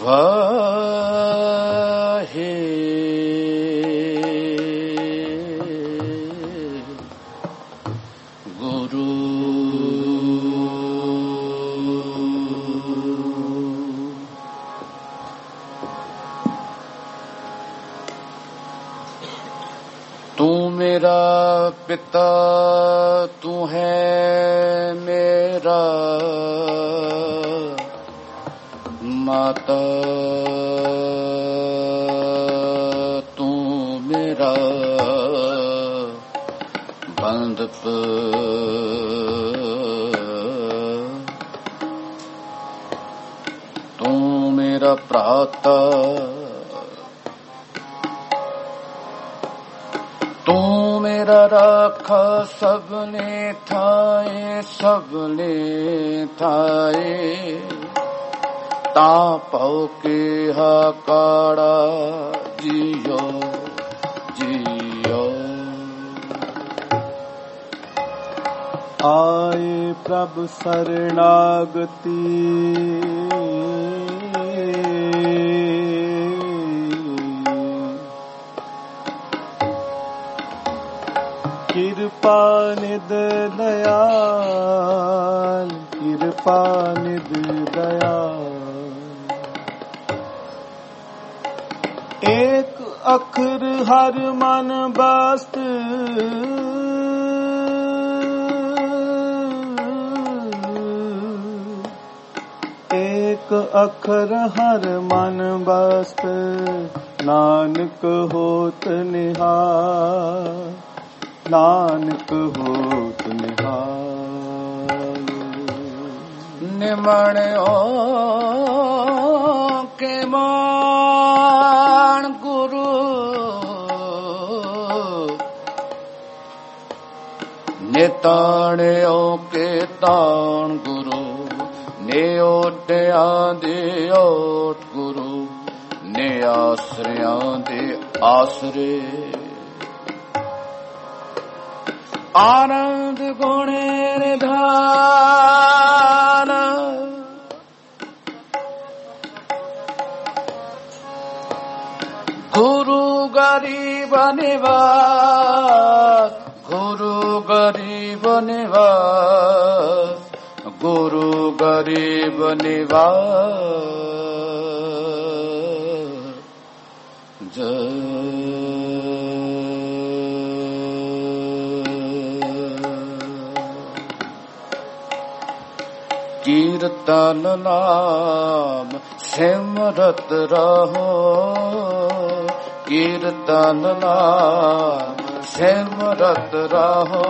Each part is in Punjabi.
ਵਾਹੇ ਗੁਰੂ ਤੂੰ ਮੇਰਾ ਪਿਤਾ ਤੂੰ ਹੈ ਮੇਰਾ ਮਾਤਾ ਤੂੰ ਮੇਰਾ ਬੰਧਪ ਤੂੰ ਮੇਰਾ ਭਰਾਤਾ ਤੂੰ ਮੇਰਾ ਰਾਖਾ ਸਭਨੇ ਥਾਏ ਤਾਂ ਭਉ ਕੇ ਹਾਕਾੜਾ ਜੀਓ ਆਏ ਪ੍ਰਭ ਸਰਣਾਗਤੀ ਕਿਰਪਾ ਨਿਧ ਦਇਆਲ ਕਿਰਪਾ ਨਿਧ ਦਇਆਲ ਏਕ ਅੱਖਰ ਹਰ ਮਨ ਬਸਤ ਏਕ ਅੱਖਰ ਹਰ ਮਨ ਬਸਤ ਨਾਨਕ ਹੋਤ ਨਿਹਾਲ ਨਾਨਕ ਹੋਤ ਨਿਹਾਲ ਨਿਮਣਿਓ ਕੇ ਮਾਣ ਗੁਰੂ ਨਿਤਾਣਿਓ ਕੇ ਤਾਣ ਗੁਰੂ ਨੇ ਓਟਿਆਂ ਦੇ ਓਟ ਗੁਰੂ ਨੇ ਆਸਰਿਆਂ ਦੇ ਆਸਰੇ ਆਨੰਦ ਗੁਣੇ ਨਿਧਾਨ ਗੁਰੂ ਗਰੀਬ ਨਿਵਾਸ ਗੁਰੂ ਗਰੀਬ ਨਿਵਾਸ ਗੁਰੂ ਗਰੀਬ ਨਿਵਾਸ ਕੀਰਤਨ ਨਾਮ ਸਿਮਰਤ ਰਹੋ ਕੀਰਤਨ ਨਾਮ ਸਿਮਰਤ ਰਹੋ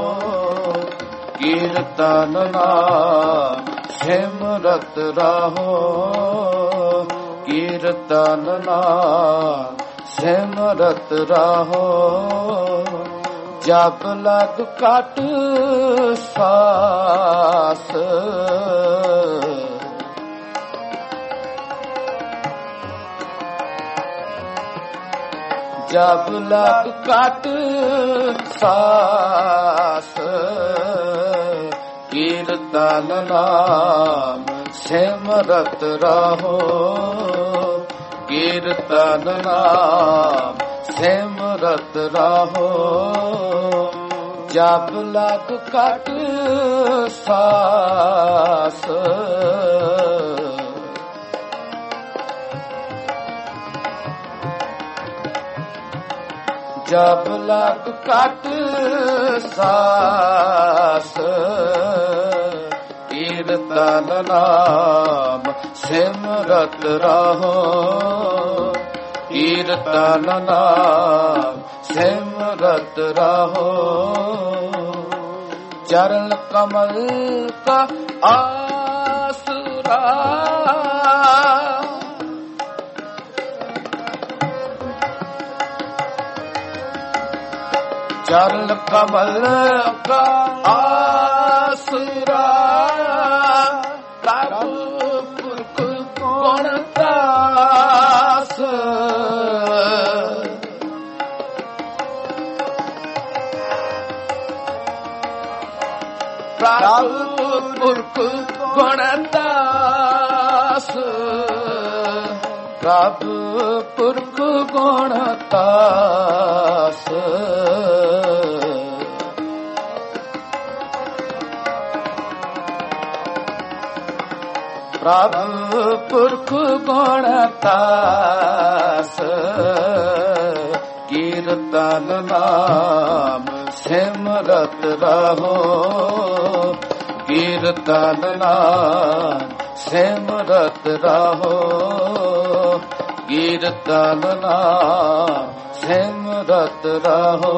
ਕੀਰਤਨ ਨਾਮ ਸਿਮਰਤ ਰਹੋ ਕੀਰਤਨ ਨਾਮ ਸਿਮਰਤ ਰਹੋ ਜਪ ਲਗ ਘਟ ਸਾਸ ਜਪ ਲਗ ਘਟ ਸਾਸ ਕੀਰਤਨ ਨਾਮ ਸਿਮਰਤ ਰਹੋ ਕੀਰਤਨ ਨਾਮ ਸਿਮਰਤ ਰਹੋ ਜਪ ਲਗ ਘਟ ਸਾਸ ਜਪ ਲਗ ਘਟ ਸਾਸ ਕੀਰਤਨ ਨਾਮ ਸਿਮਰਤ ਰਹੋ ਕੀਰਤਨ ਨਾਮ ਸਿਮਰਤ ਰਹੋ ਚਰਨ ਕਮਲ ਕਾ ਆਸਰਾ चरण कमल का आसरा प्रभु पुरख गुण दास प्रभु पुरख गुण दास ਪ੍ਰਭ ਪੁਰਖ ਗੁਣ ਤਾਸ ਪ੍ਰਭ ਪੁਰਖ ਗੁਣ ਤਾਸ ਕੀਰਤਨ ਨਾਮ ਸਿਮਰਤ ਰਹੋ ਕੀਰਤਨ ਨਾਮ ਸਿਮਰਤ ਰਹੋ ਕੀਰਤਨ ਨਾਮ ਸਿਮਰਤ ਰਹੋ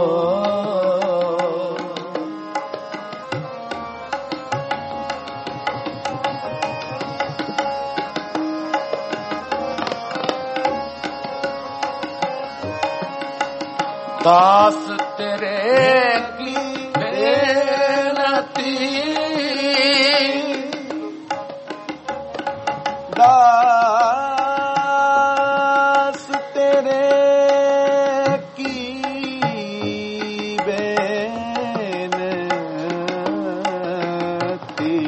ਦਾਸ ਤੇਰੇ ਕੀ ਬੇਨਤੀ ਦਾਸ ਤੇਰੇ ਕੀ ਬੇਨਤੀ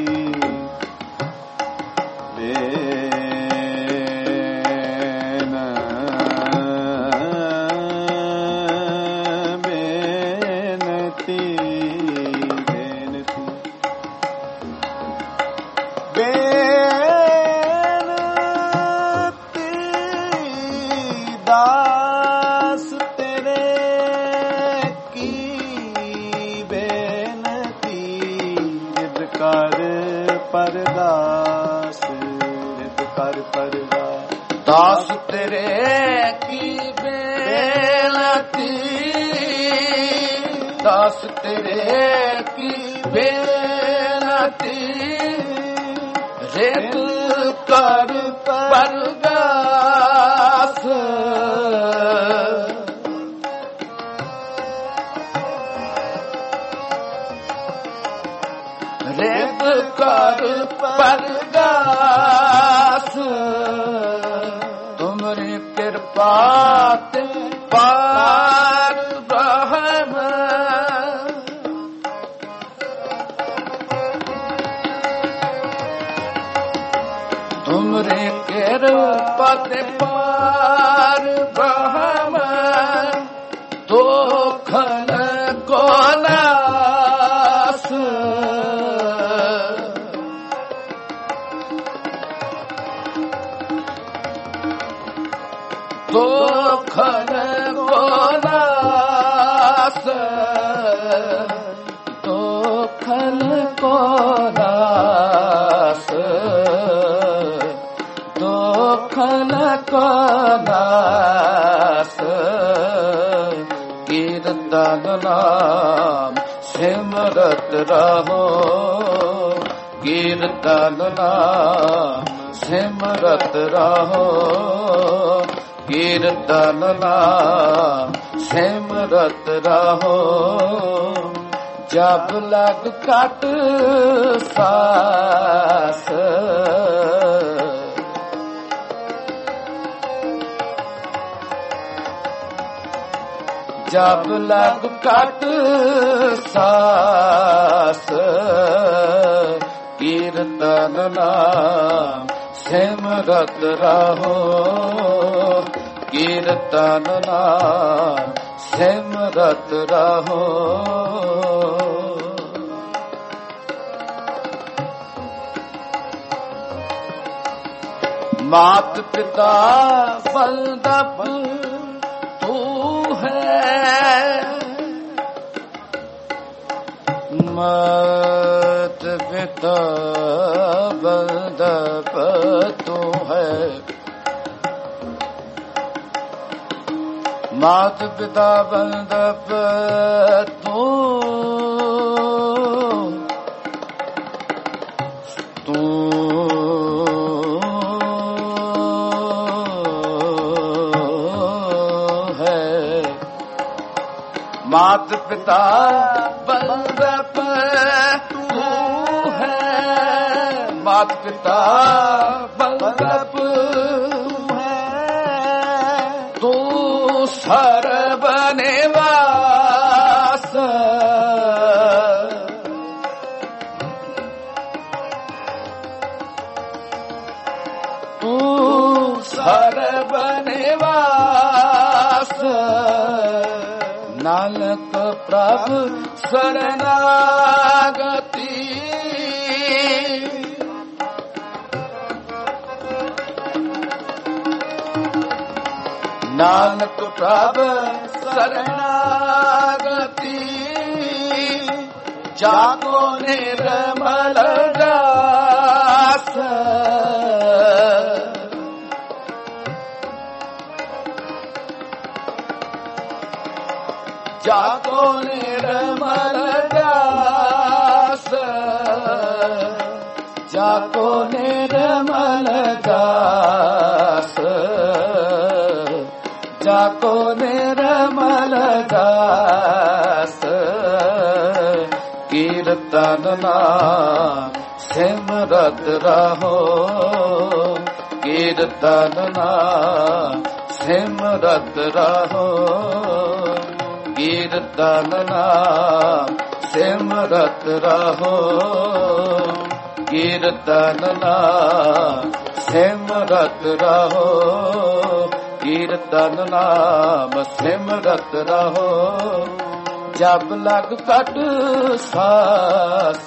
ਦਾਸ ਤੇਰੇ ਕੀ ਬੇਨਤੀ ਰਿਦ ਕਰ ਪਰਦਾਸ ਰਿਦ ਕਰ ਪਰਦਾਸ ਦਾਸ ਤੇਰੇ ਕੀ ਬੇਨਤੀ ਦਾਸ ਤੇਰੇ ਕੀ ਬੇਨਤੀ ਰਿਦ ਕਰ ਪਰਦਾਸ ਰਿਦ ਕਰ ਪਰਦਾਸ ਤੁਮਰੀ ਕਿਰਪਾ ਤੇ ਪਾਰ ਬ੍ਰਹਮ ਤੁਮਰੀ ਕਿਰਪਾ ਤੇ ਪਾਰ ਬ੍ਰਹਮ ਦੋਖਨ ਕੋ ਨਾਸ ਦੋਖਨ ਕੋ ਨਾਸ ਦੋਖਨ ਕੋ ਨਾਸ ਦੋਖਨ ਕੋ ਨਾਸ ਕੀਰਤਨ ਨਾਮ ਸਿਮਰਤ ਰਹੋ ਕੀਰਤਨ ਨਾਮ ਸਿਮਰਤ ਰਹੋ ਕੀਰਤਨ ਨਾਮ ਸਿਮਰਤ ਰਹੋ ਜਬ ਲਗ ਘਟ ਸਾਸ ਜਬ ਲਗ ਘਟ ਸਾਸ ਕੀਰਤਨ ਨਾਮ ਸਿਮਰਤ ਰਹੋ ਕੀਰਤਨ ਨਾਮ ਸਿਮਰਤ ਰਹੋ ਮਾਤ ਪਿਤਾ ਬੰਦਪ ਤੂੰ ਹੈ ਮਾਤ ਪਿਤਾ ਬੰਦਪ ਤੂੰ ਹੈ ਮਾਤ ਪਿਤਾ ਬੰਦਪ ਤੂੰ ਹੈ ਮਾਤ ਪਿਤਾ ਬੰਦਪ ਤੂੰ ਹੈ ਮਾਤ ਪਿਤਾ ਬੰਦਪ ਤੂੰ ਸਰਬ ਨਿਵਾਸ ਤੂੰ ਸਰਬ ਨਾਨਕ ਪ੍ਰਭ ਸਰਨਾਗਤੀ ਨਾਨਕ ਪ੍ਰਭ ਸਰਨਾਗਤੀ ਜਾਗੋ ਨਿਰਮਲ ਦਾਸ ਜਾਗੋ ਨਿਰਮਲ ਦਾਸ ਜਾਗੋ ਨਿਰਮਲ ਦਾਸ ਜਾਗੋ ਨਿਰਮਲ ਦਾਸ ਕੀਰਤਨ ਨਾਮ ਸਿਮਰਤ ਰਹੋ ਕੀਰਤਨ ਨਾਮ ਸਿਮਰਤ ਰਹੋ ਕੀਰਤਨ ਨਾਮ ਸਿਮਰਤ ਰਹੋ ਕੀਰਤਨ ਨਾਮ ਸਿਮਰਤ ਰਹੋ ਕੀਰਤਨ ਨਾਮ ਸਿਮਰਤ ਰਹੋ ਜਬ ਲਗ ਕਟ ਸਾਸ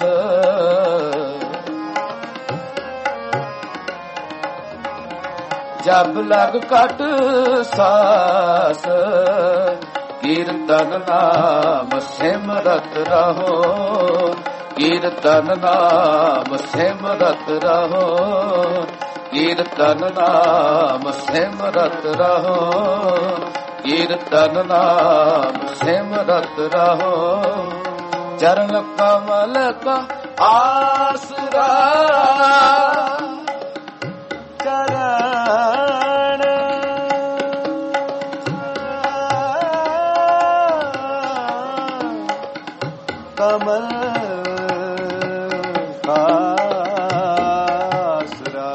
ਜਬ ਲਗ ਕਟ ਸਾਸ ਕੀਰਤਨ ਨਾਮ ਸਿਮਰਤ ਰਹੋ ਕੀਰਤਨ ਨਾਮ ਸਿਮਰਤ ਰਹੋ ਕੀਰਤਨ ਨਾਮ ਸਿਮਰਤ ਰਹੋ ਕੀਰਤਨ ਨਾਮ ਸਿਮਰਤ ਰਹੋ ਚਰਨ ਕਮਲ ਕਾ ਆਸਰਾ ਚਰਨ ਕਮਲ ਆਸਰਾ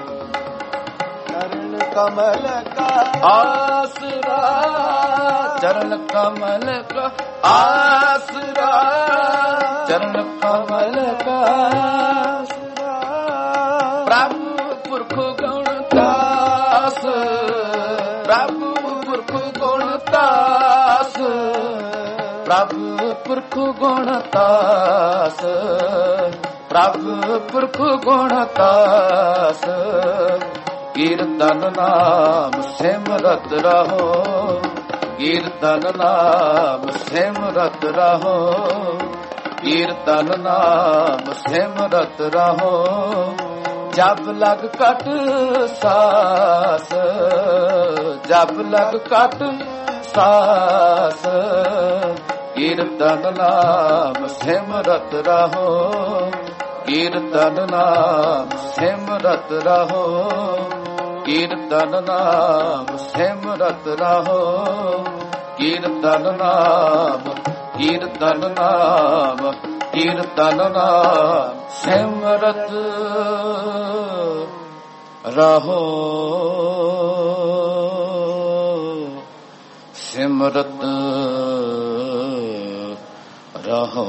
ਚਰਨ ਕਮਲ ਕਾ ਆਸਰਾ ਚਰਨ ਕਮਲ ਕਾ ਆਸਰਾ ਚਰਨ ਕਮਲ ਕਾ ਆਸਰਾ ਪ੍ਰਭੂ ਪੁਰਖ ਗੁਣ ਦਾਸ ਪ੍ਰਭੂ ਪੁਰਖ ਗੁਣ ਦਾਸ ਪ੍ਰਭੂ ਪੁਰਖ ਗੁਣ ਦਾਸ ਪ੍ਰਭੂ ਪੁਰਖ ਗੁਣ ਦਾਸ ਕੀਰਤਨ ਨਾਮ ਸਿਮਰਤ ਰਹੋ ਕੀਰਤਨ ਨਾਮ ਸਿਮਰਤ ਰਹੋ ਕੀਰਤਨ ਨਾਮ ਸਿਮਰਤ ਰਹੋ ਜਬ ਲਗ ਕਟ ਸਾਸ ਜਬ ਲਗ ਕਟ ਸਾਸ ਕੀਰਤਨ ਨਾਮ ਸਿਮਰਤ ਰਹੋ ਕੀਰਤਨ ਨਾਮ ਸਿਮਰਤ ਰਹੋ ਕੀਰਤਨ ਨਾਮ ਸਿਮਰਤ ਰਹੋ ਕੀਰਤਨ ਨਾਮ ਕੀਰਤਨ ਨਾਮ ਕੀਰਤਨ ਨਾਮ ਸਿਮਰਤ ਰਹੋ ਸਿਮਰਤ ਰਹੋ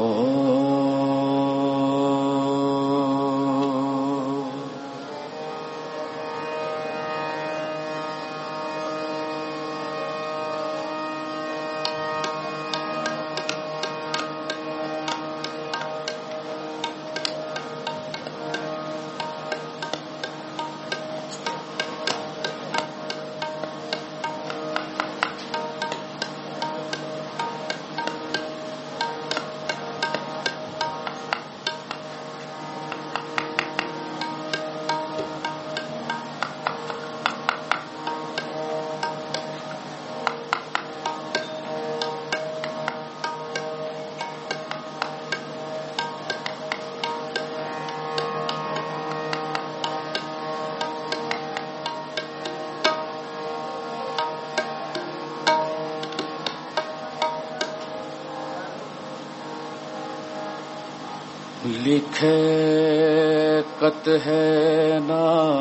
लिखे कत है ना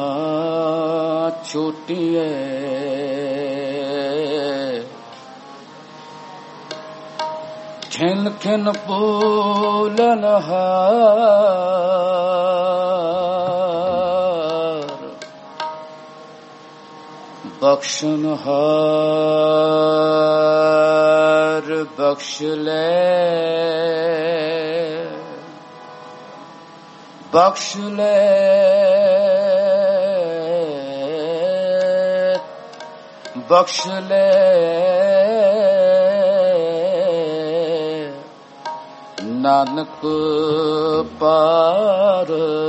छोटिए खिन खिन बोलन हार बख्शन हार ਬਖਸ਼ ਲੈ, ਬਖਸ਼ ਲੈ, ਬਖਸ਼ ਲੈ, ਨਾਨਕ ਪਾਰ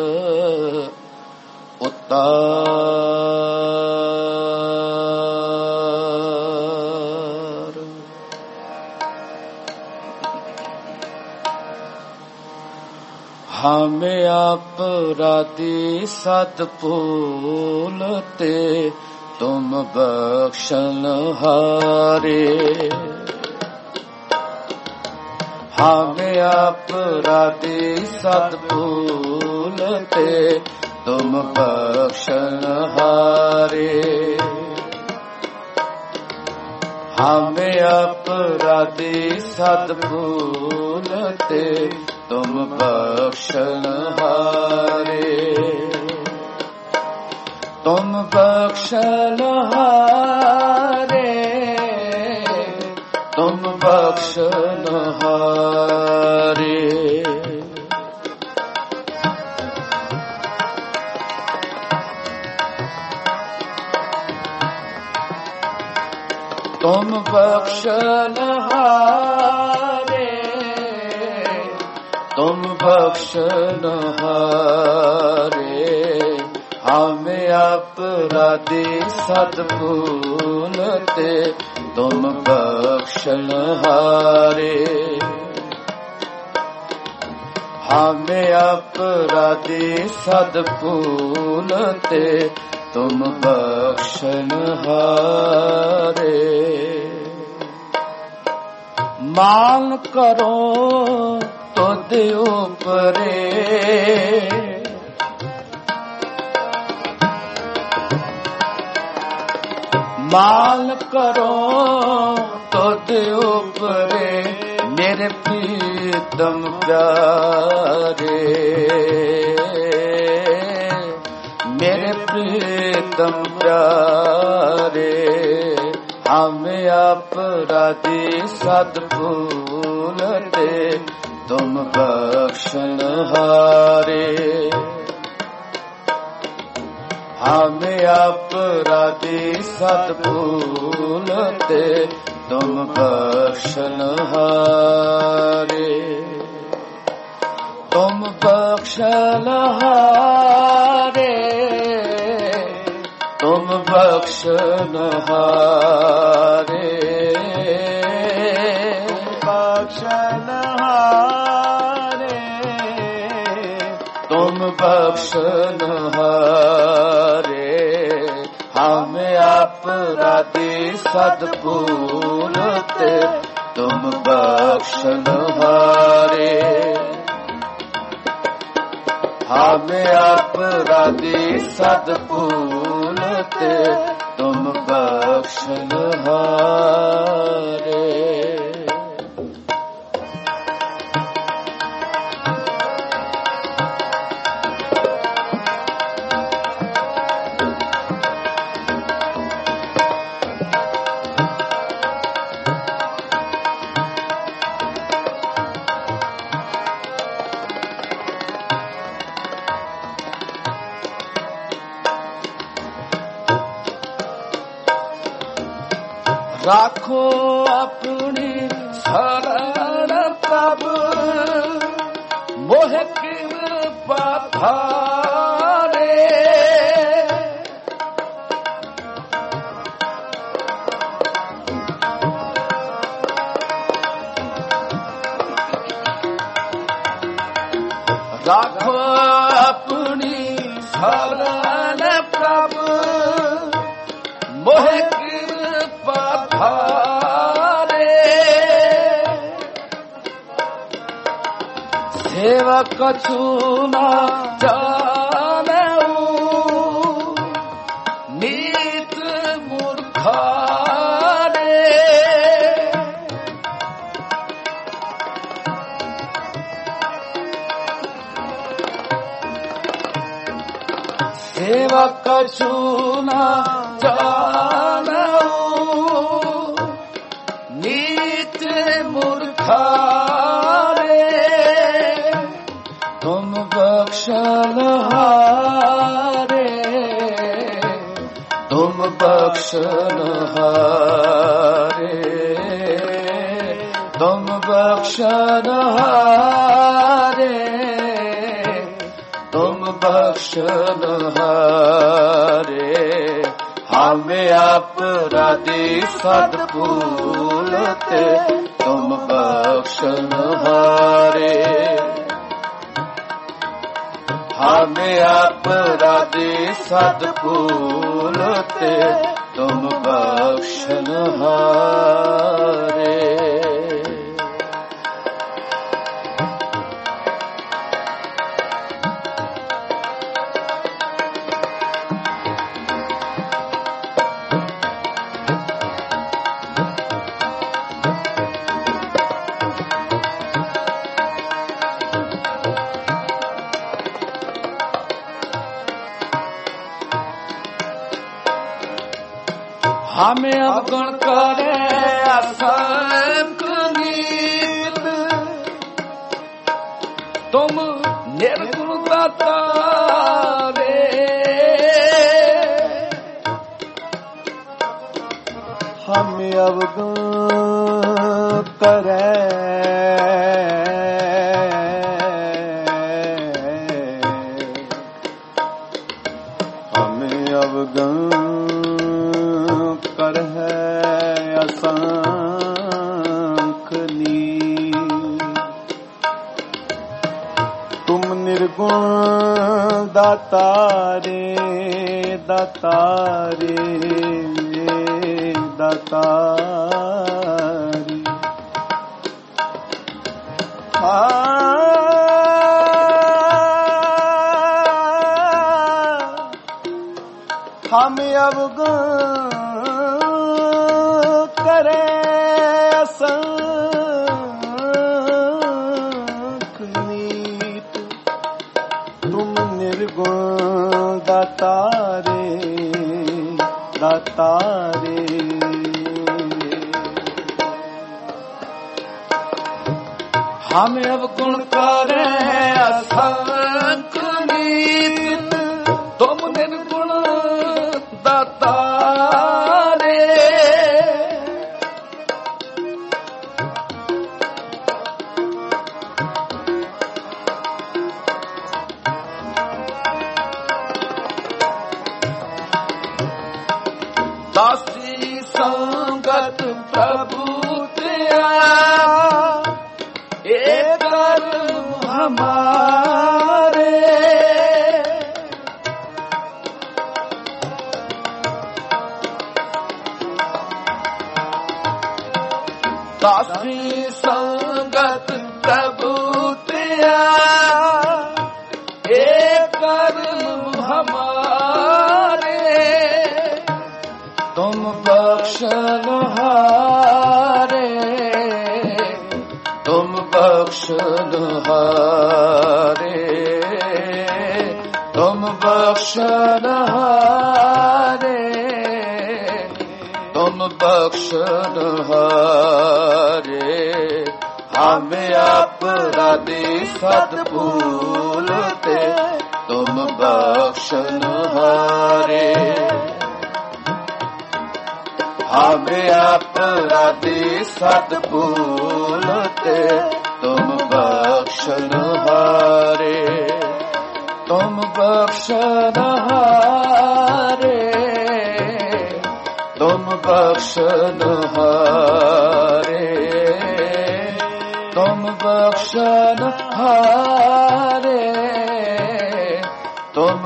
ਉਤਾਰ। ਹਮੇ ਆਪਰਾਧੀ ਸਤ ਭੂਲਤੇ, ਤੁਮ ਬਖਸ਼ਨ ਹਾਰੇ। ਹਮੇ ਆਪਰਾਧੀ ਸਤ ਭੂਲਤੇ, ਤੁਮ ਬਖਸ਼ਨ ਹਾਰੇ। ਹਮੇ ਆਪਰਾਧੀ ਸਤ ਭੂਲਤੇ, ਤੁਮ ਬਖਸ਼ਨ ਹਾਰੇ। ਤੁਮ ਬਖਸ਼ਨ ਹਾਰੇ, ਤੁਮ ਬਖਸ਼ਨ ਹਾਰੇ। ਤੁਮ ਬਖਸ਼ਨ ਹਾਰੇ, ਤੁਮ ਬਖਸ਼ਨ ਹਾਰੇ। ਹਮੇ ਆਪਰਾਧੀ ਸਤ ਭੂਲਤੇ, ਤੁਮ ਬਖਸ਼ਨ ਹਾਰੇ। ਹਮੇ ਆਪਰਾਧੀ ਸਤ ਭੂਲਤੇ, ਤੁਮ ਬਖਸ਼ਨ ਹਾਰੇ। ਮਾਨ ਕਰੋ ਤੁਧ ਉਪਰੇ, ਮਾਲ ਕਰੋ ਤੁਧ ਉਪਰੇ, ਮੇਰੇ ਪ੍ਰੀਤਮ ਪਿਆਰੇ। ਮੇਰੇ ਪ੍ਰੀਤਮ ਪਿਆਰੇ। ਹਮੇ ਆਪਰਾਧੀ ਸਤ ਭੂਲਤੇ, ਤੁਮ ਬਖਸ਼ਨ ਹਾਰੇ। ਹਮੇ ਆਪਰਾਧੀ ਸਤ ਭੂਲਤੇ, ਤੁਮ ਬਖਸ਼ਨ ਹਾਰੇ। ਤੁਮ ਬਖਸ਼ਨ ਹਾਰੇ, ਤੁਮ ਬਖਸ਼ਨ ਹਾਰੇ। ਬਖਸ਼ਨ ਹਾਰੇ, ਤੁਮ ਬਖਸ਼ਨ ਹਾਰੇ। ਹਮੇ ਆਪਰਾਧੀ ਸਤ ਭੂਲਤੇ, ਤੁਮ ਬਖਸ਼ਨ ਹਾਰੇ। ਹਮੇ ਆਪਰਾਧੀ ਸਤ ਭੂਲਤੇ, ਤੁਮ ਬਖਸ਼ਨ ਹਾਰੇ। ਰਾਖੋ ਆਪਣੀ ਸ਼ਰਨ ਪ੍ਰਭ, ਮੋਹਿ ਕਿਰਪਾ ਧਾਰੇ। ਰਾਖੋ ਆਪਣੀ ਸ਼ਰਨ ਪ੍ਰਭ, ਮੋਹਿ ਕਿਰਪਾ ਧਾਰੇ। ਸੇਵਾ ਕਛੂ ਨਾ ਜਾਣਉ, ਨੀਤ ਮੂਰਖਾਰੇ। ਸੇਵਾ ਕਛੂ ਨਾ ਜਾਣਉ, ਨੀਤ ते मूर्खारे तुम बख्शनहारे तुम बख्शनहारे तुम बख्शनहारे तुम बख्शनहारे हमें अपराधी सद्भूलते तुम बख्शनहारे हमें अपराधी सद्भूलते तुम बख्शनहारे हमें अवगुण करे असंख नीत तुम निर्गुण दातारे हमें अवगुण करे हमें अवगुण कर है असंख नीत तुम निर्गुण दातारे दातारे दातारी हमें अवगुण करे असंख नीत तुम निर्गुण दातारे दातारे हमें अवगुण करे असंख नीत तुम निर्गुण दातारे दासी संगत प्रभु तेरा एक हमारे दासी संगत प्रभु तेरा एक हमारे तुम बख्शनहारे तुम बख्शनहारे तुम बख्शनहारे तुम बख्शनहारे हमें अपराधी सद्भूलते तुम बख्शनहारे हमें अपराधी सद्भूलते तुम बख्शनहारे तुम बख्शनहारे तुम बख्शनहारे तुम बख्शनहारे तुम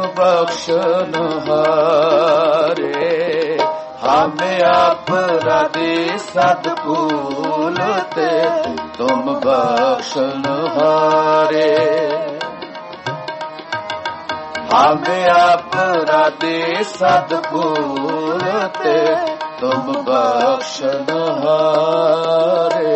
बख्शनहारे हमें अपराधी सद्भूलते तुम बख्शनहारे हमें अपराधी सद्भूलते तुम बख्शनहारे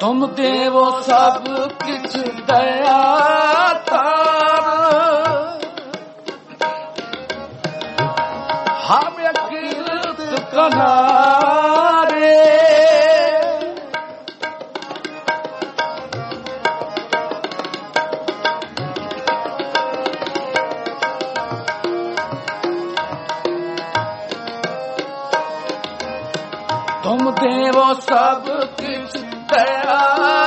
ਤੁਮ ਦੇਵੋ ਸਭ ਕਿਛ ਦਇਆ ਤਾਰ ਹਮ ਕਿਰਤ ਕਨਾਰੇ ਤੁਮ ਦੇਵੋ ਸਭ ਕਿਛ ਦਇਆ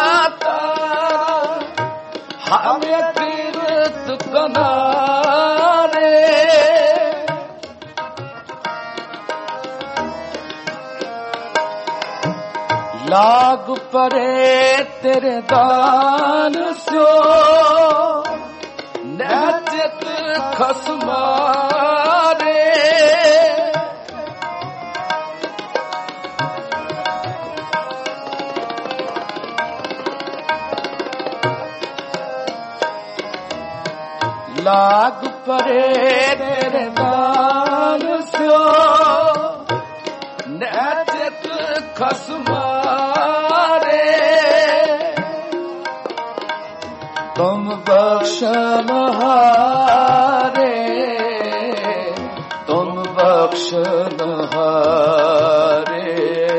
ਤਾਰ ਹਮ ਕਿਰਤ ਕਨਾਰੇ ਲਾਗ ਪਰੇ ਤੇਰੇ ਦਾਨ ਸਿਓ ਨਚਤ ਖਸਮਾਰੇ ਲਾਗ ਪਰੇ ਤੇਰੇ ਦਾਨ ਸਿਓ ਨਚਤ ਖਸਮਾਰੇ ਤੁਮ ਬਖਸ਼ਨਹਾਰੇ ਤੁਮ ਬਖਸ਼ਨਹਾਰੇ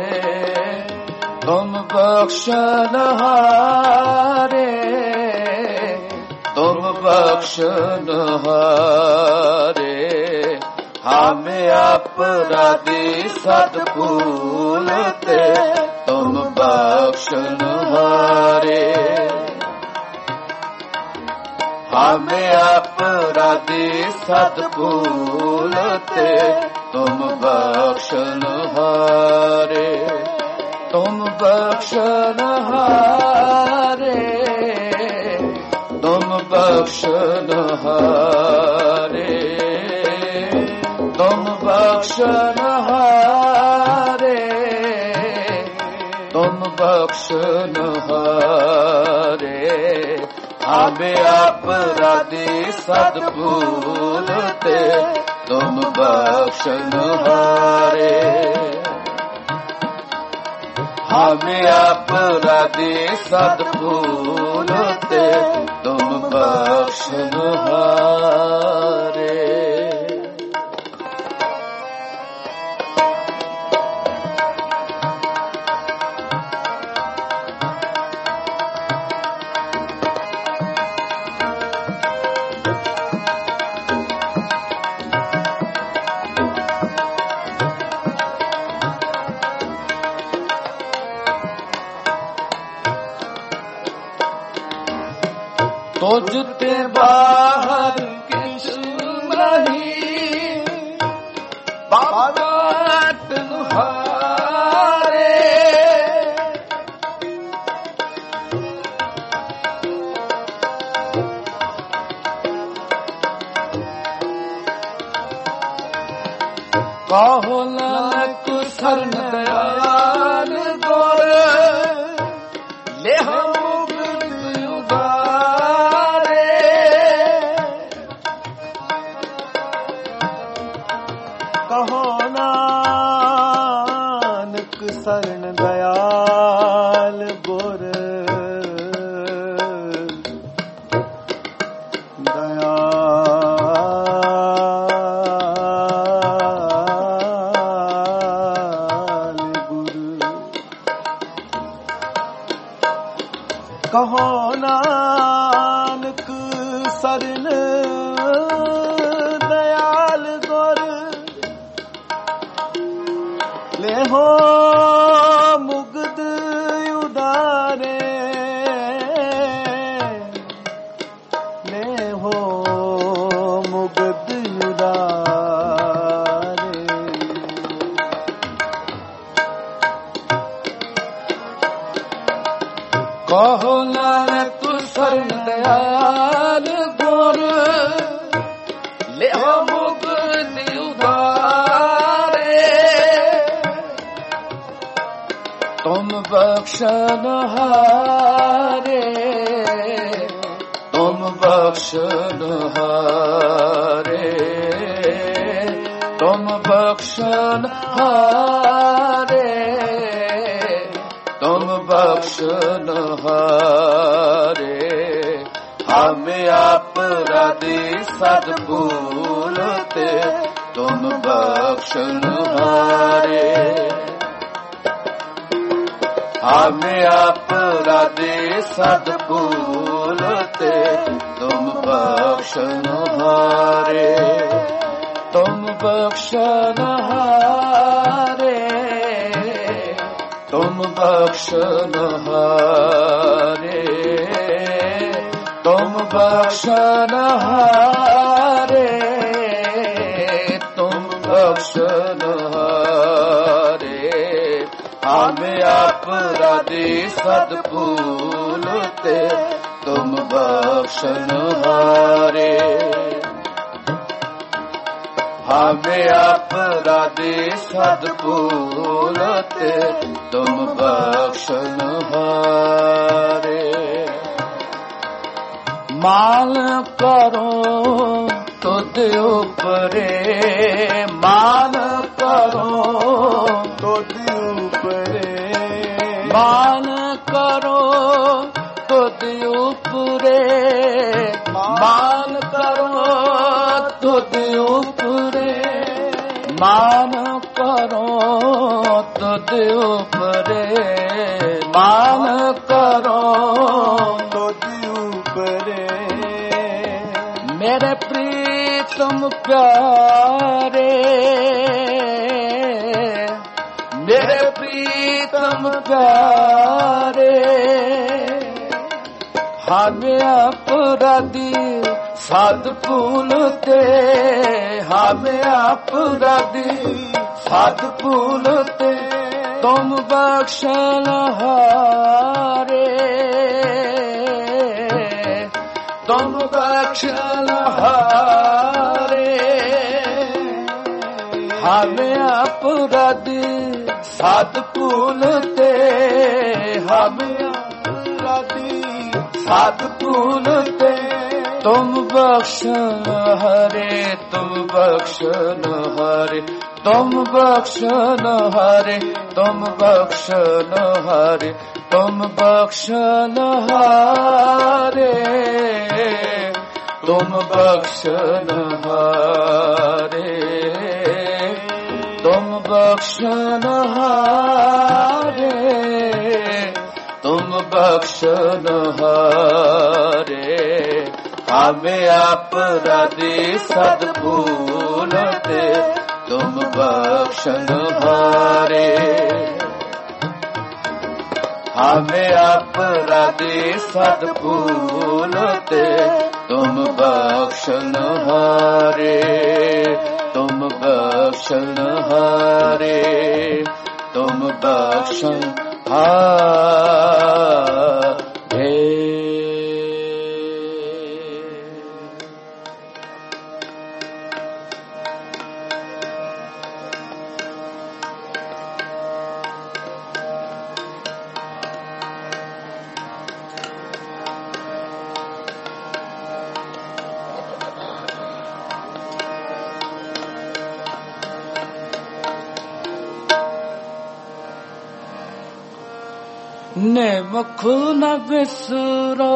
ਤੁਮ ਬਖਸ਼ਨਹਾਰੇ ਤੁਮ ਬਖਸ਼ਨਹਾਰੇ ਹਮ ਅਪਰਾਧੀ ਸਦ ਭੂਲ ਤੇ ਤੁਮ ਬਖਸ਼ਨਹਾਰੇ ਹਮ ਅਪਰਾਧੀ ਸਦ ਭੂਲ ਤੇ ਤੁਮ ਬਖਸ਼ਨਹਾਰੇ ਤੁਮ ਬਖਸ਼ਨਹਾਰੇ ਤੁਮ ਬਖਸ਼ਨਹਾਰੇ ਤੁਮ ਬਖਸ਼ਨਹਾਰੇ ਤੁਮ ਬਖਸ਼ਨਹਾਰੇ ਹਮ ਅਪਰਾਧੀ ਸਦ ਭੂਲ ਤੇ ਤੁਮ ਬਖਸ਼ਨਹਾਰੇ ਹਮ ਅਪਰਾਧੀ ਸਦ ਭੂਲ ਤੇ ਤੁਮ ਬਖਸ਼ਨਹਾਰੇ ਤੁਝ ਤੇ ਬਾਹਰ ਕਿਛ ਨਹੀਂ ਬਾਬਤ ਨੁਹਾਰੇ ਕਹੋ ਨਾਨਕ ਸਰਨ ਦਇਆਲ ਗੁਰ ਲਿਹ ਕਹੋ ਨਾਨਕ ਸਰਨ ਦਇਆਲ ਗੁਰ ਦਇਆਲ ਗੁਰ ਕਹੋ ਨਾਨਕ ਸਰਨ ਦਇਆਲ ਗੁਰ ਲੇਹੋ ਮੁਗਦ ਉਦਾਰੇ ਲੇਹੋ ਮੁਗਦ ਉਦਾਰੇ ਕਹੋ ਨਾਨਕ ਸਰਨ ਦਇਆਲ ਗੁਰ ਲੇਹੋ ਮੁਗਦ ਉਦਾਰੇ ਤੁਮ ਬਖਸ਼ਨਹਾਰੇ ਤੁਮ ਬਖਸ਼ਨਹਾਰੇ ਤੁਮ ਬਖਸ਼ਨਹਾਰੇ ਤੁਮ तुम बख्शनहारे। हमें अपराधी सद भूलते तुम बख्शनहारे। हमें अपराधी सद भूलते तुम बख्शनहारे। तुम बख्शनहारे, तुम बख्शनहारे, तुम बख्शनहारे, तुम बख्शनहारे। हमें अपराधी सद भूलते तुम बख्शनहारे। हमें अपराधी सद भूलते तुम बख्शनहारे। मान करो तुझ उपरे, मान करो तुझ उपरे, मान करो तुझ उपरे, मान करो तुझ उपरे, मान करो तुझ उपरे, मान करो तुझ उपरे। मेरे प्रीतम प्यारे, मेरे प्रीतम प्यारे। हमें अपराधी सद भूलते, हमें अपराधी सद भूलते तुम बख्शनहारे। तुम बख्शनहारे। हमें अपराधी सद भूलते, हमें अपराधी सद भूलते तुम बख्शनहारे। तुम बख्शनहारे, तुम बख्शनहारे, तुम बख्शनहारे, तुम बख्शनहारे, तुम बख्शनहारे, तुम बख्शनहारे, तुम बख्शनहारे। हमें अपराधी सद भूलते तुम बख्शनहारे। हमें अपराधी सद भूलते तुम बख्शनहारे। तुम बख्शनहारे, तुम बख्शनहारे। नेमख न बिसरो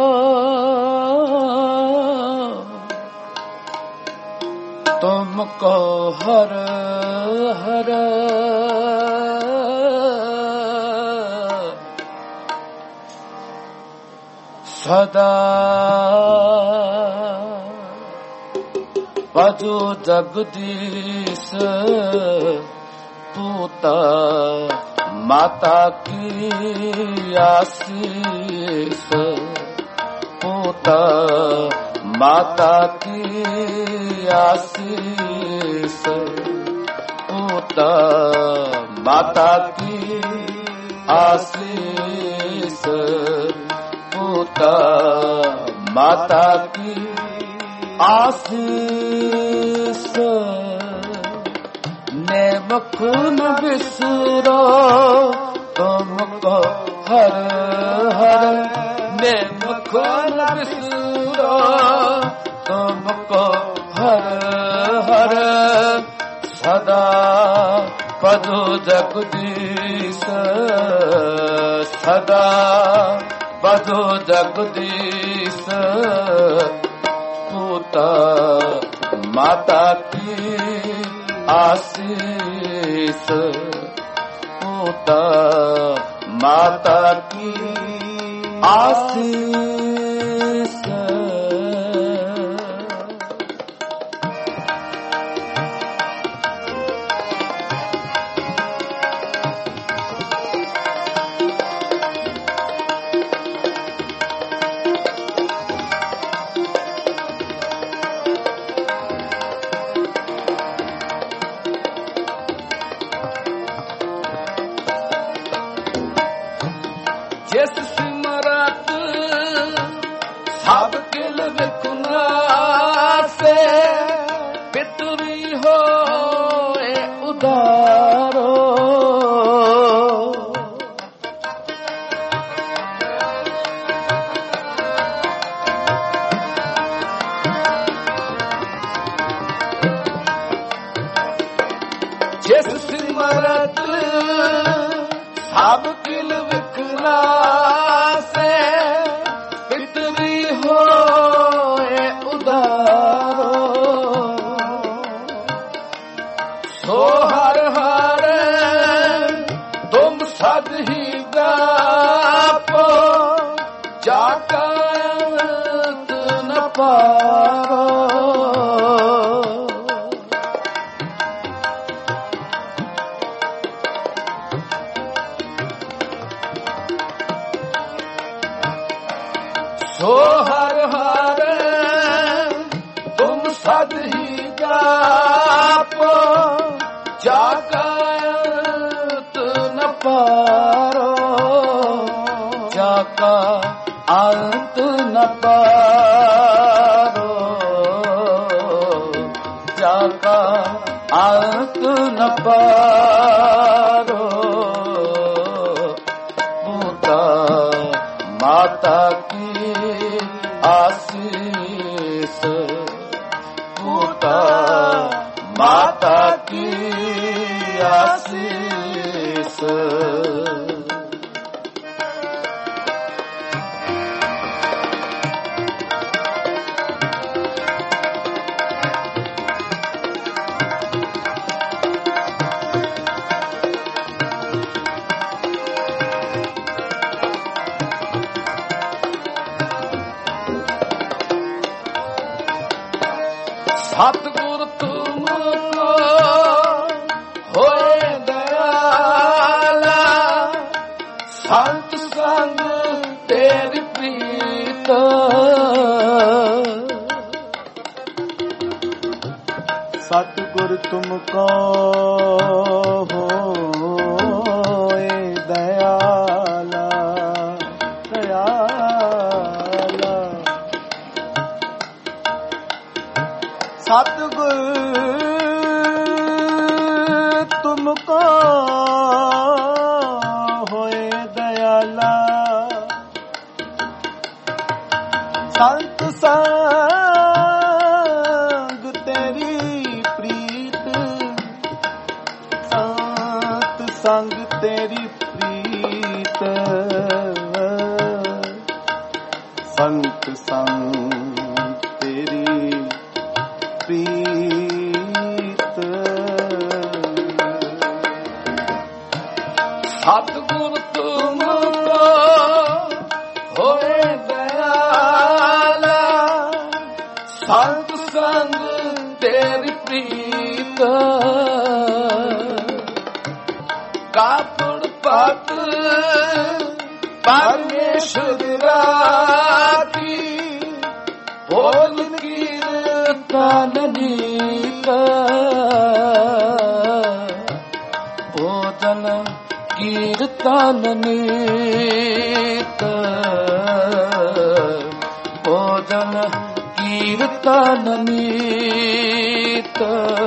तुमको हर हर सदा भजो जगदीश पूता माता की आशीष। पूता माता की आशीष। पूता माता की आशीष। पूता माता की आशीष। नेमख न बिसरो तुमको हर हर। नेमख न बिसरो तुमको हर हर। सदा बधो जगदीश सदा बधो जगदीश पूता माता की आशीष पूता माता की आशीष जिस सिमरत सब किल विकुनासे पितरी होए उदारो जिस सिमरत सब किल विकुनासे पितरी होए उदारो सो हर हर तुम सद ही गापो जाका अंत न पारो सो हर हर तुम सद ही जापो जाका अंत न पारो जाका अंत न पारो जाका अंत न पारो पूता माता की आशीष पूता माता की आशीष सतगुर तुमको होए दयाला संत संग तेरी प्रीत सतगुर तुमको होए दयाला दयाला सतगुर तुमको होए दयाला संत संग तेरी प्रीत संत संग तेरी प्रीत संत संग तेरी प्रीत सतगुर तुमको होए दयाला संत संग तेरी प्रीत कापड़ पत परमेश्वर राती बोल कीर्तन नीत भोजन कीर्तन नीत भोजन कीर्तन नीत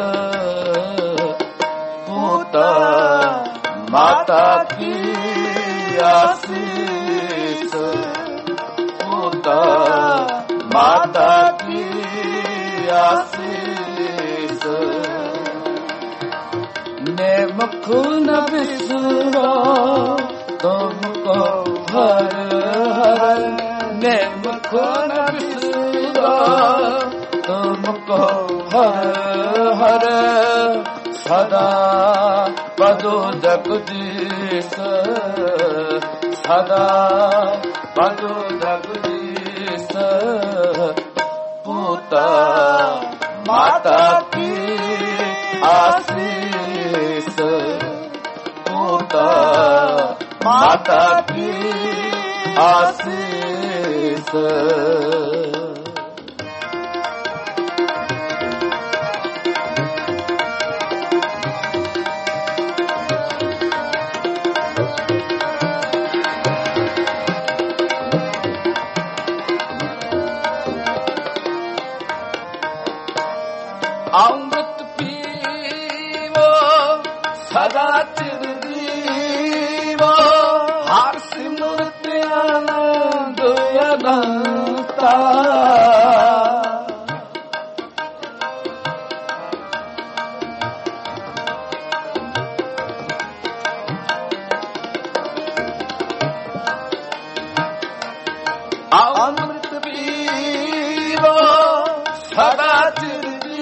पूता माता की आशीष पूता माता की आशीष नेम नेमख न बिसरो तुमको हर हर नेमख न बिसरो तुमको हर हर सदा पदो जगदीश सदा पदो जगदीश पूता माता की आशीष पूता माता की आशीष अमृत पीवो सदा चिर जीवो हर सिमरत आनंद अनंता अमृत पीवो सदा चिर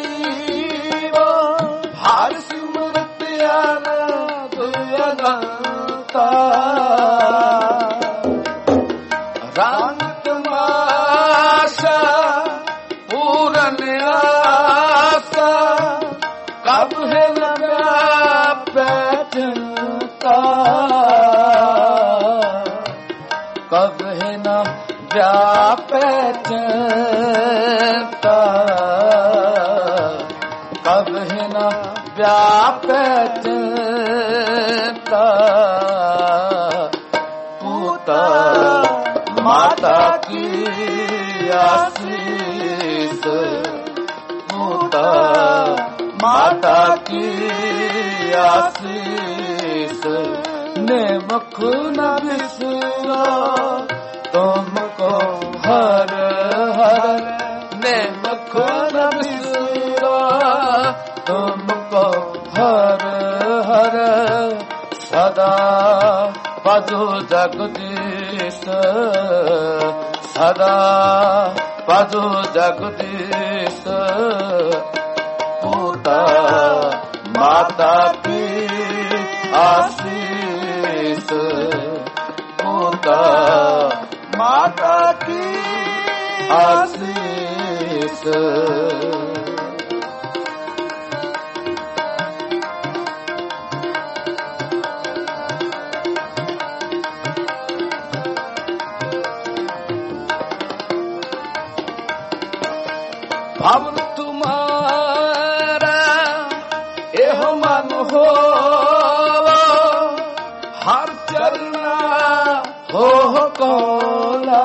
हर सिमरत आनंद अनंता रंग तमाशा पूरन आशा कब है न व्यापचनता कब है न व्यापचनता कब है न व्यापचनता पूता माता की आशीष पूता माता की आशीष नेमख न बिसरो तुमको हर हर नेमख न बिसरो तुमको हर हर सदा पदो जगदीश सदा पदो जगदीश पूता माता की आशीष पूता माता की आशीष भवन तुम्हारा एहो मन हो हर चलना हो कौला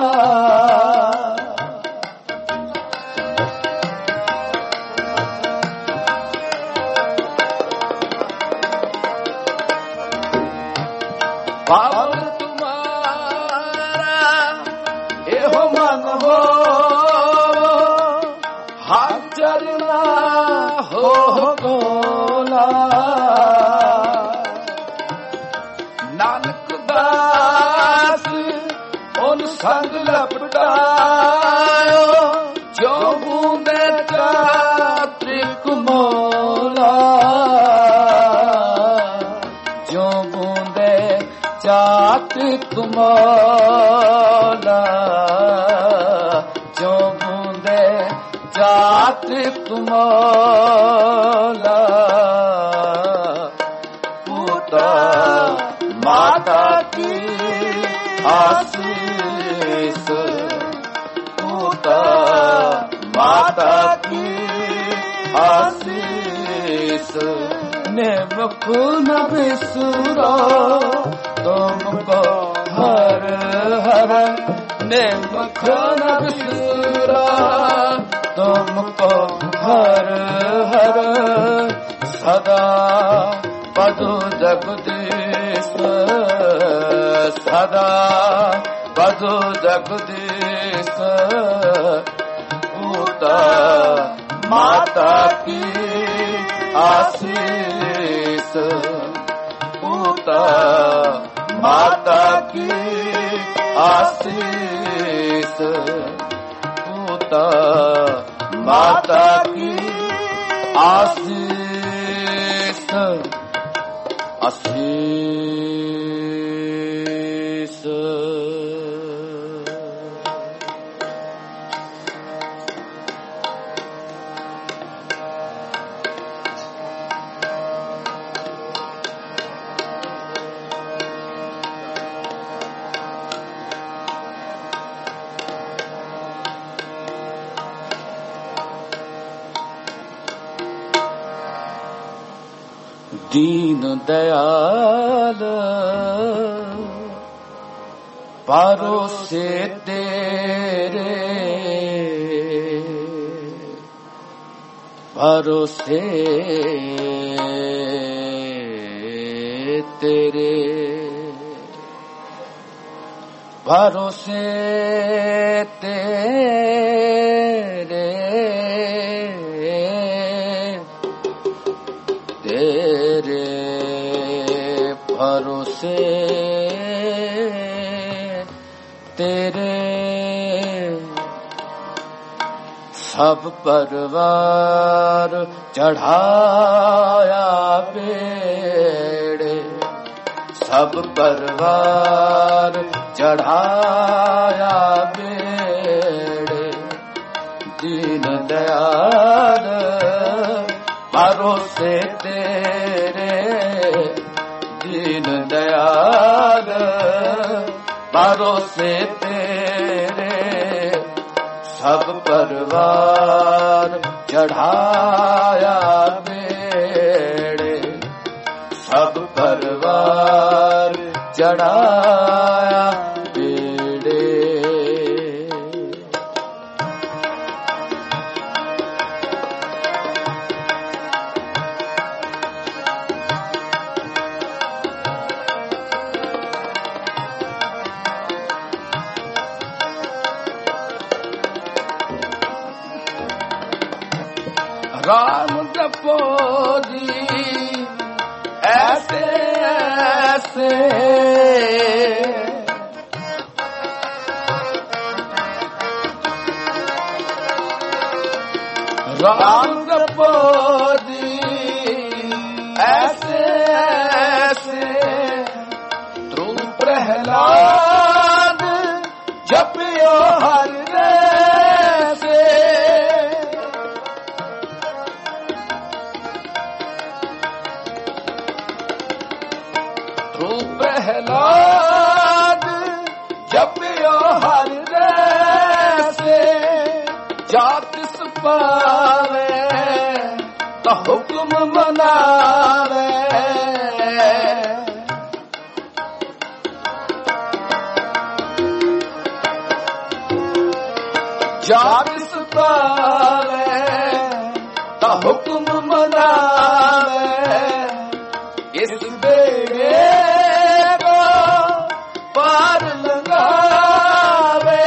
भवन तुम्हारा एहो मन हो हर चलना हो गोला नानक दास उन संग लपटायो जो बूंदे चात्रिक मौला जो बूंदे चात्रिक मौला जो बूंदे चात्रिक मौला पूता माता की आशीष पूता माता की आशीष नेमख न बिसरो तुमको हर हर नेमख न बिसरो तुमको हर हर सदा पदो जगदीश सदा पदो जगदीश पूता माता की आशीष पूता माता की आशीष, पूता माता की आशीष, आशीष। दीन दयाल भरोसे तेरे, भरोसे तेरे, भरोसे तेरे, तेरे भरोसे तेरे, सब परवार चढ़ाया बेड़े, सब परवार चढ़ाया बेड़े। दीन दयाल भरोसे तेरे, दीन दयाल भरोसे तेरे, सब परवार चढ़ाया बेड़े, सब परवार चढ़ाया बेड़े। राम जपो जी ऐसे ऐसे, राम जपो जी ऐसे ऐसे, ध्रुव प्रहलाद जपियो हर से। ध्रुव प्रहलाद जपियो हर से, जातिस पावे तो हुक्म मनावे, जातिस पावे तो हुक्म मनावे। इस बेड़े को पार लगावे,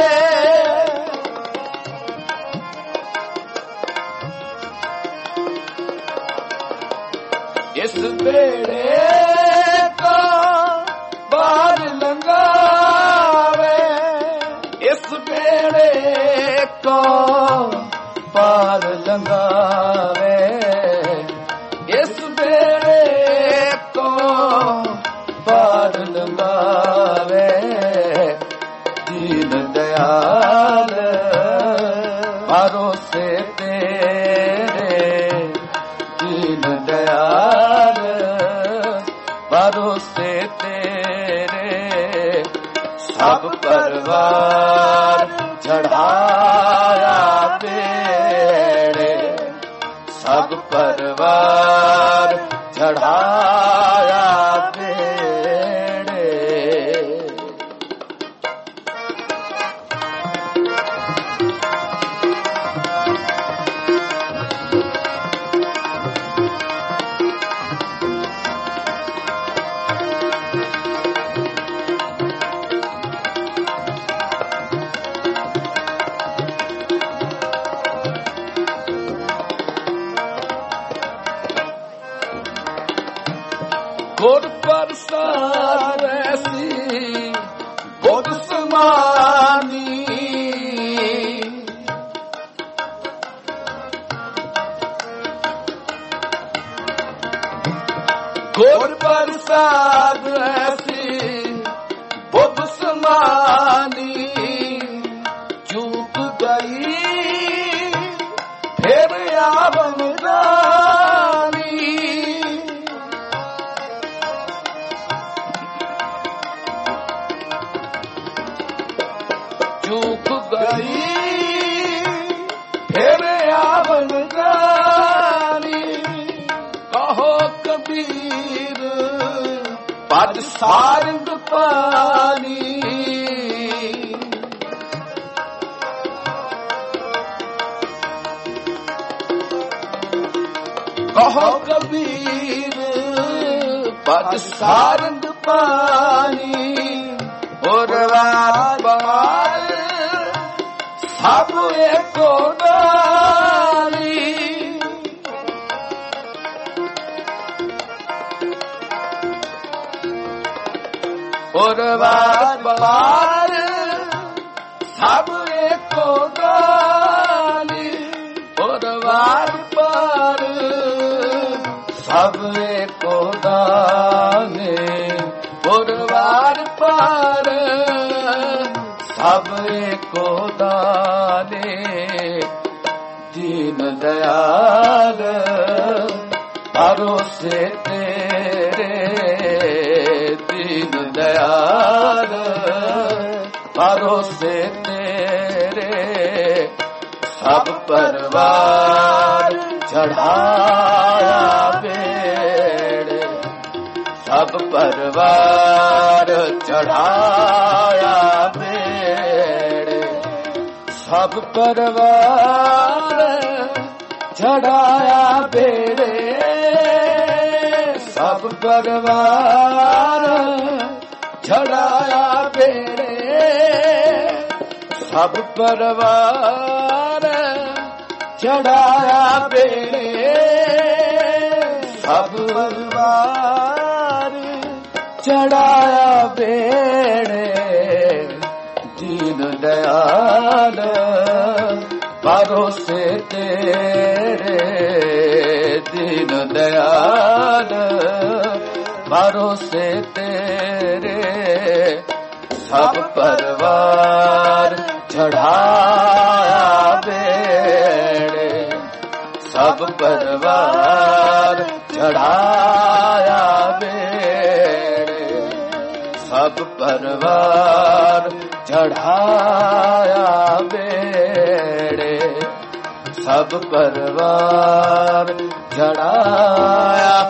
इस बेड़े को पार लगावे, इस बेड़े को पार लगावे, इस बेड़े को पार लगावे। दीन दयाल भरोसे तेरे, दीन दयाल भरोसे तेरे, सब परवार चढ़ाया बेड़े, सब परवार चढ़ाया बेड़े। ਸਮਾਨੀ ਗੁਰ ਪ੍ਰਸਾਦ ਐਸੀ ਬੁੱਧ ਸਮਾਨੀ ਚੂਕ ਗਈ ਫਿਰ ਆਵਨ ਰਾਣੀ ਚੂਕ ਗਈ ਫਿਰ ਆਵਨ ਰਾਣੀ ਕਹੋ ਕਬੀਰ ਪਦ ਸਾਰੰਗ ਪਾਣੀ ਕਹੋ ਕਬੀਰ ਪਦ ਸਾਰੰਗ ਪਾਣੀ ਔਰ ਵਾਰ ਸਭ ਏਕੋ ਦਾਨੀ ਔਰ ਵਾਰ ਸਭ ਏਕੋ ਦਾਨੀ ਔਰ ਵਾਰ ਪਰ ਸਭ ਏਕੋ ਦਾਨੇ ਔਰ ਵਾਰ ਪਰ ਸਭ ਏਕੋ ਦਾਨੇ ਦੀਨ ਦਇਆਲ ਭਰੋਸੇ ਤੇਰੇ ਦੀਨ ਦਇਆਲ ਭਰੋਸੇ ਤੇਰੇ ਸਭ ਪਰਵਾਰ ਚੜਾਇਆ ਬੇੜੇ ਸਭ ਪਰਵਾਰ ਚੜਾਇਆ ਬੇੜੇ ਸਭ ਪਰਵਾਰ ਚੜਾਇਆ ਬੇੜੇ ਸਭ ਪਰਵਾਰ ਚੜਾਇਆ ਬੇੜੇ ਸਭ ਪਰਵਾਰ ਚੜਾਇਆ ਬੇੜੇ ਸਭ ਪਰਵਾਰ ਚੜਾਇਆ ਬੇੜੇ ਦੀਨ ਦਇਆਲ ਭਰੋਸੇ ਤੇਰੇ ਦੀਨ ਦਇਆਲ ਭਰੋਸੇ ਤੇਰੇ ਸਭ ਪਰਵਾਰ ਚੜਾਇਆ ਬੇੜੇ ਸਭ ਪਰਵਾਰ ਚੜਾਇਆ ਬੇੜੇ ਸਭ ਪਰਵਾਰ ਚੜਾਇਆ ਬੇੜੇ ਸਭ ਪਰਵਾਰ ਚੜਾਇਆ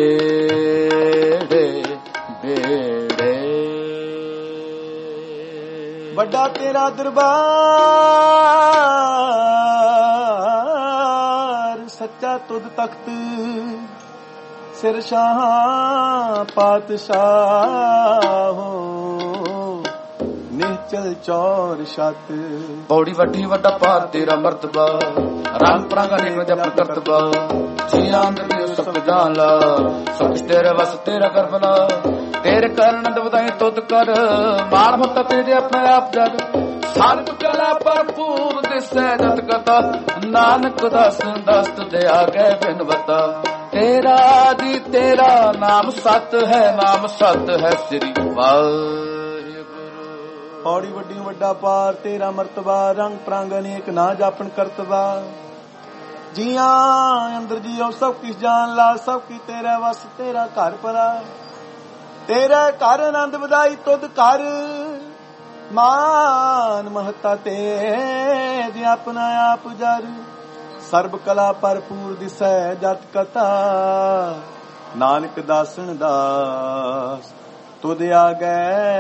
ਬੇੜੇ ਬੇੜੇ ਵੱਡਾ ਤੇਰਾ ਦਰਬਾਰ ਸੱਚਾ ਤੁਧ ਤਖਤ ਸਿਰ ਸ਼ਾਹ ਪਾਤਸ਼ਾਹ ਨਿਹਚਲ ਚੌਰ ਛਤ ਪੌੜੀ ਵੱਡੀ ਵੱਡਾ ਭਾਰ ਤੇਰਾ ਮਰਤਬਾ ਰੰਗ ਪ੍ਰਾਂਗਾ ਨਿਕਲ ਜਪ ਕਰਤਬਾ ਜੀਆਂ ਅੰਦਰ ਦੇ ਸਭ ਜਾਣ ਲਾ ਸਭ ਤੇਰੇ ਵਸ ਤੇਰਾ ਕਰਬਲਾ ਤੇਰੇ ਕਰਨ ਦਵਦਾਈ ਤੁਧ ਕਰ ਮਾਣ ਮਤ ਤੇਰੇ ਆਪਣੇ ਆਪ ਜਗ ਸੰਤ ਕਲਾ ਭਰਪੂਰ ਦਿਸੈ ਜਤ ਕਥਾ ਨਾਨਕ ਦਾਸ ਦਸਤ ਦੇ ਆਗੇ ਬਿਨ ਬਤਾ ਤੇਰਾ ਦੀ ਤੇਰਾ ਨਾਮ ਸਤ ਹੈ ਨਾਮ ਸਤ ਹੈ ਸ੍ਰੀ ਵਾਹਿਗੁਰੂ ਪੌੜੀ ਵੱਡੀ ਵੱਡਾ ਪਾਰ ਤੇਰਾ ਮਰਤਬਾ ਰੰਗ ਪ੍ਰਾਂਗ ਅਨੇਕ ਨਾ ਜਾਪਣ ਕਰਤਬਾ ਜੀਆਂ ਅੰਦਰ ਜੀਓ ਸਭ ਕਿਸ ਜਾਣ ਲਾ ਸਭ ਕੀ ਤੇਰਾ ਵਸ ਤੇਰਾ ਘਰ ਪਰਾ ਤੇਰਾ ਘਰ ਆਨੰਦ ਵਧਾਈ ਤੁਧ ਘਰ ਮਾਨ ਮਹਤਾ ਤੇ ਜੇ ਆਪਣਾ ਆਪ ਜਰ ਸਰਬ ਕਲਾ ਭਰਪੂਰ ਦਿਸੈ ਜਤ ਕਥਾ ਨਾਨਕ ਦਾਸਨ ਦਾਸ ਤੁਧ ਆਗੈ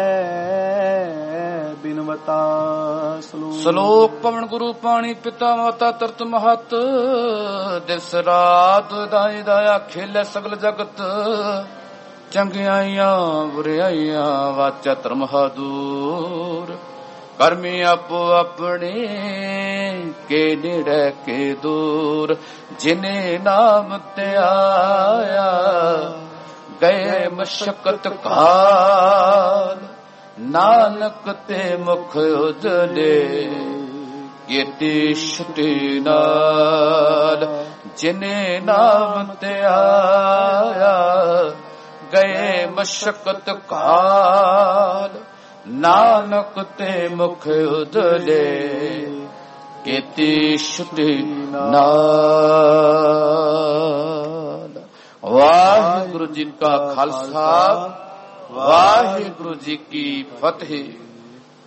ਬਿਨਵਤਾ ਸ਼ਲੋਕ ਪਵਨ ਗੁਰੂ ਪਾਣੀ ਪਿਤਾ ਮਾਤਾ ਤਰਤ ਮਹਤ ਦਿਸ ਰਾਤ ਦਾਈ ਦਇਆ ਖੇਲੇ ਸਗਲ ਜਗਤ ਚੰਗਿਆਈਆਂ ਬੁਰਿਆਈਆਂ ਵਾਚਾ ਧਰਮ ਹਾਦੂਰ ਕਰਮੀ ਆਪੋ ਆਪਣੇ ਕੇ ਨੇੜੇ ਕੇ ਦੂਰ ਜਿਨੇ ਨਾਮ ਤੇ ਆਇਆ ਗਏ ਮਸ਼ਕਤ ਕਾਲ ਨਾਨਕ ਤੇ ਮੁਖ ਉਜਲੇ ਕੀਤੀ ਛੁਟੀ ਨਾਲ ਜਿਨੇ ਨਾਮ ਤੇ ਆਇਆ ਗਏ ਮਸ਼ਕਤ ਕਾਲ ਨਾਨਕ ਤੇ ਮੁਖ ਉਜਲੇ ਕੀਤੀ ਛੁਟੀ ਨਾਲ। ਵਾਹਿਗੁਰੂ ਜੀ ਕਾ ਖਾਲਸਾ ਵਾਹਿਗੁਰੂ ਜੀ ਕੀ ਫਤਿਹ।